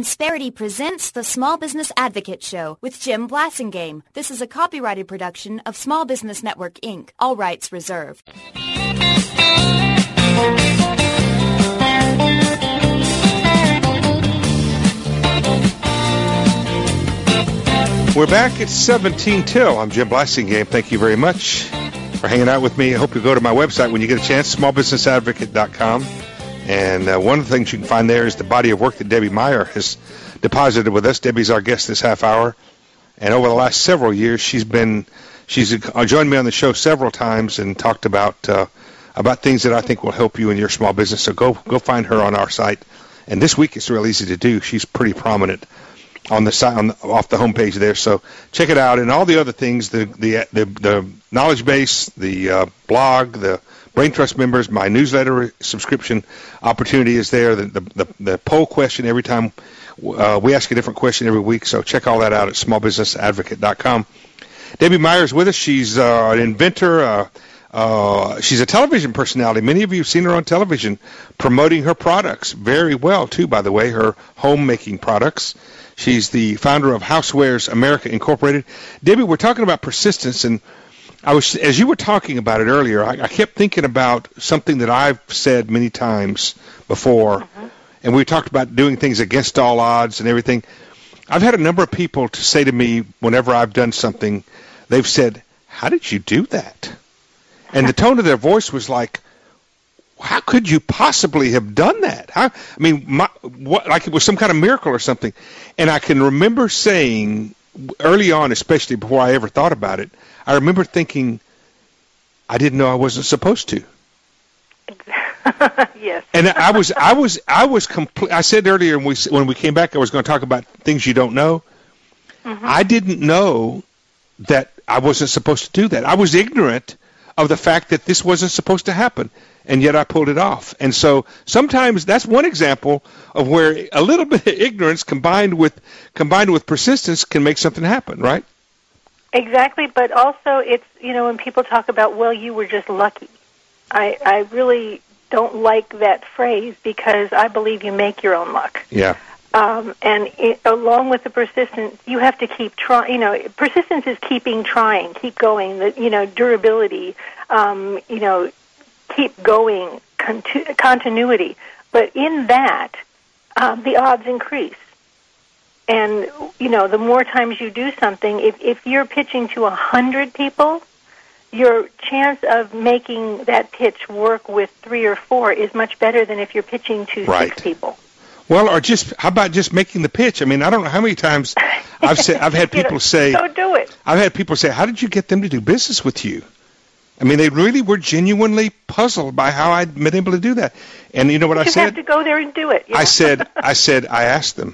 Insperity presents the Small Business Advocate Show with Jim Blasingame. This is a copyrighted production of Small Business Network, Inc., all rights reserved. We're back at 17 till. I'm Jim Blasingame. Thank you very much for hanging out with me. I hope you go to my website when you get a chance, smallbusinessadvocate.com. And one of the things you can find there is the body of work that Debbie Meyer has deposited with us. Debbie's our guest this half hour. And over the last several years, she's joined me on the show several times and talked about things that I think will help you in your small business. So go find her on our site. And this week it's real easy to do. She's pretty prominent on the site, off the homepage there. So check it out. And all the other things, the knowledge base, the blog, the Brain Trust members, my newsletter subscription opportunity is there. The poll question every time. We ask a different question every week, so check all that out at smallbusinessadvocate.com. Debbie Meyer is with us. She's an inventor. She's a television personality. Many of you have seen her on television promoting her products very well, too, by the way, her homemaking products. She's the founder of Housewares America Incorporated. Debbie, we're talking about persistence, and as you were talking about it earlier, I kept thinking about something that I've said many times before, and we talked about doing things against all odds and everything. I've had a number of people to say to me whenever I've done something, they've said, "How did you do that?" And the tone of their voice was like, "How could you possibly have done that?" Like it was some kind of miracle or something. And I can remember saying early on, especially before I ever thought about it, I remember thinking, I didn't know I wasn't supposed to. Yes. And I was complete. I said earlier when we came back, I was going to talk about things you don't know. I didn't know that I wasn't supposed to do that. I was ignorant of the fact that this wasn't supposed to happen, and yet I pulled it off. And so sometimes that's one example of where a little bit of ignorance combined with persistence can make something happen, right? Exactly, but also it's, when people talk about, well, you were just lucky, I really don't like that phrase because I believe you make your own luck. Yeah. Along with the persistence, you have to keep trying. Persistence is keeping trying, keep going. Durability. Keep going. Continuity. But in that, the odds increase. And the more times you do something, if you're pitching to 100 people, your chance of making that pitch work with 3 or 4 is much better than if you're pitching to 6 people. Well, or how about just making the pitch? I mean, I don't know how many times I've had people say, "So do it." I've had people say, "How did you get them to do business with you?" I mean, they really were genuinely puzzled by how I'd been able to do that. And you know what I said? You have to go there and do it. I said, I asked them.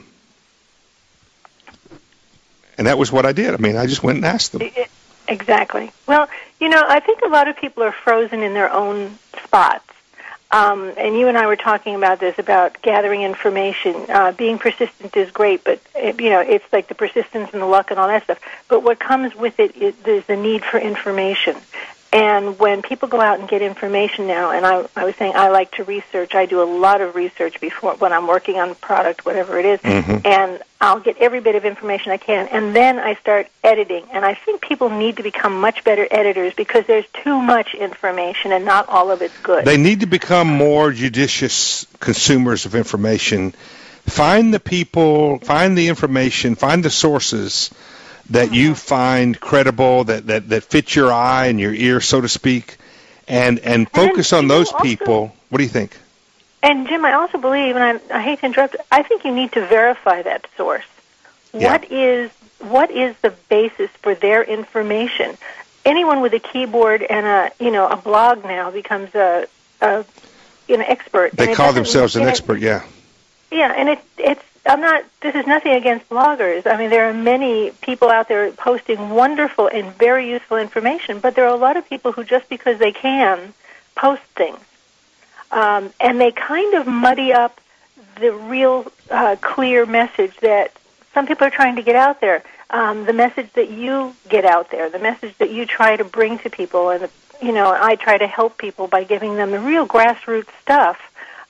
And that was what I did. I mean, I just went and asked them. Exactly. Well, I think a lot of people are frozen in their own spots. And you and I were talking about this, about gathering information. Being persistent is great, but, it's like the persistence and the luck and all that stuff. But what comes with it is the need for information. And when people go out and get information now, and I was saying I like to research. I do a lot of research before when I'm working on a product, whatever it is, and I'll get every bit of information I can, and then I start editing. And I think people need to become much better editors because there's too much information and not all of it's good. They need to become more judicious consumers of information. Find the people, find the information, find the sources that you find credible, that fit your eye and your ear, so to speak, and focus on those people. What do you think? And, Jim, I also believe, and I hate to interrupt, I think you need to verify that source. Yeah. What is the basis for their information? Anyone with a keyboard and a blog now becomes an expert. They call themselves an expert, yeah. Yeah, and this is nothing against bloggers. I mean, there are many people out there posting wonderful and very useful information, but there are a lot of people who, just because they can, post things. And they kind of muddy up the real clear message that some people are trying to get out there, the message that you get out there, the message that you try to bring to people. And, I try to help people by giving them the real grassroots stuff.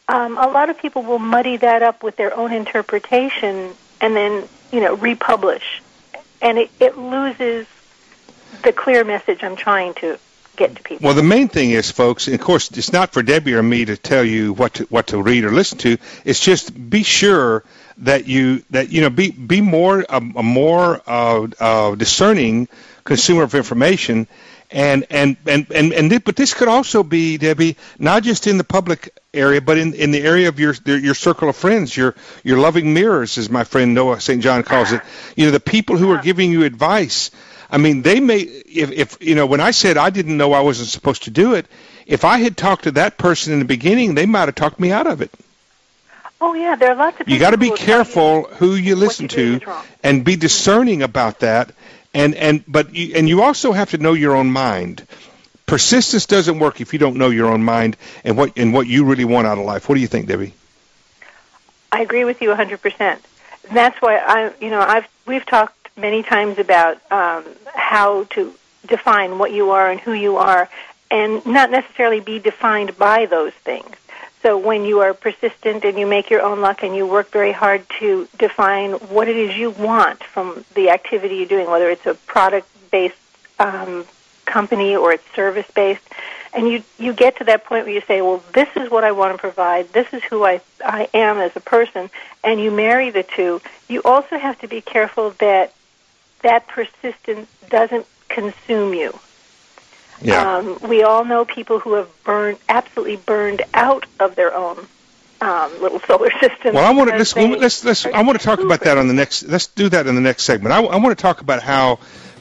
a lot of people will muddy that up with their own interpretation and then, republish. And it loses the clear message I'm trying to get to people. Well, the main thing is, folks, and of course, it's not for Debbie or me to tell you what to read or listen to. It's just be sure that be more a more discerning consumer of information, but this could also be, Debbie, not just in the public area, but in the area of your circle of friends, your loving mirrors, as my friend Noah St. John calls it. The people who are giving you advice. I mean, they may, if when I said I didn't know I wasn't supposed to do it, if I had talked to that person in the beginning, they might have talked me out of it. Oh, yeah, there are lots of people. You got to be careful who you listen to and be discerning about that. But you also have to know your own mind. Persistence doesn't work if you don't know your own mind and what you really want out of life. What do you think, Debbie? I agree with you 100%. That's why we've talked many times about how to define what you are and who you are, and not necessarily be defined by those things. So when you are persistent and you make your own luck and you work very hard to define what it is you want from the activity you're doing, whether it's a product-based company or it's service-based, and you get to that point where you say, well, this is what I want to provide, this is who I am as a person, and you marry the two, you also have to be careful that persistence doesn't consume you. Yeah. We all know people who have absolutely burned out of their own little solar system. Well, I want to talk about that on the next. Let's do that in the next segment. I want to talk about how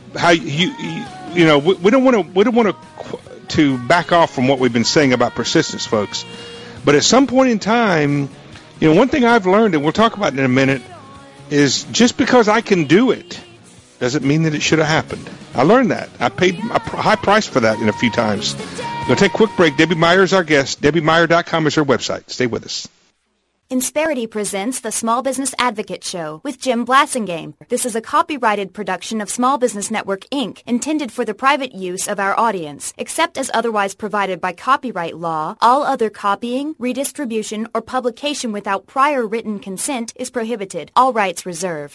we don't want to back off from what we've been saying about persistence, folks. But at some point in time, one thing I've learned, and we'll talk about it in a minute, is just because I can do it doesn't mean that it should have happened. I learned that. I paid a high price for that in a few times. We're going to take a quick break. Debbie Meyer is our guest. DebbieMeyer.com is her website. Stay with us. Insperity presents the Small Business Advocate Show with Jim Blasingame. This is a copyrighted production of Small Business Network, Inc., intended for the private use of our audience. Except as otherwise provided by copyright law, all other copying, redistribution, or publication without prior written consent is prohibited. All rights reserved.